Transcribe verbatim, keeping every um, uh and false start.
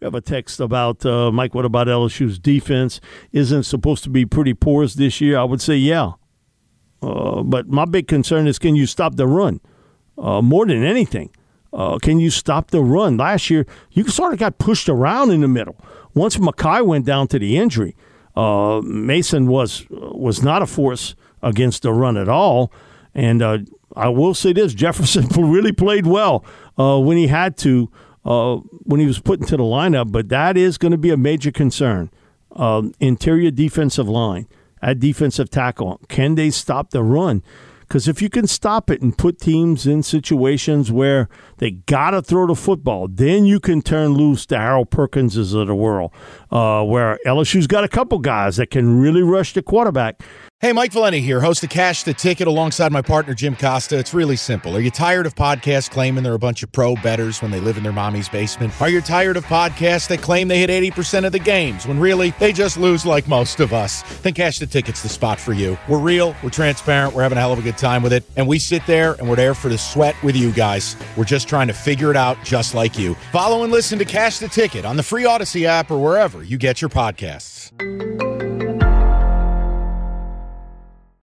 We have a text about, uh, Mike, what about L S U's defense? Isn't it supposed to be pretty porous this year? I would say, yeah. Uh, but my big concern is, can you stop the run? Uh, more than anything, uh, can you stop the run? Last year, you sort of got pushed around in the middle. Once Mackay went down to the injury, uh, Mason was was not a force against the run at all. And uh, I will say this, Jefferson really played well uh, when he had to, uh, when he was put into the lineup. But that is going to be a major concern. Um, interior defensive line, at defensive tackle, can they stop the run? Because if you can stop it and put teams in situations where they got to throw the football, then you can turn loose the Harold Perkinses of the world, uh, where L S U's got a couple guys that can really rush the quarterback. Hey, Mike Valenti here, host of Cash the Ticket alongside my partner, Jim Costa. It's really simple. Are you tired of podcasts claiming they're a bunch of pro bettors when they live in their mommy's basement? Are you tired of podcasts that claim they hit eighty percent of the games when really they just lose like most of us? Then Cash the Ticket's the spot for you. We're real, we're transparent, we're having a hell of a good time with it, and we sit there and we're there for the sweat with you guys. We're just trying to figure it out just like you. Follow and listen to Cash the Ticket on the free Odyssey app or wherever you get your podcasts.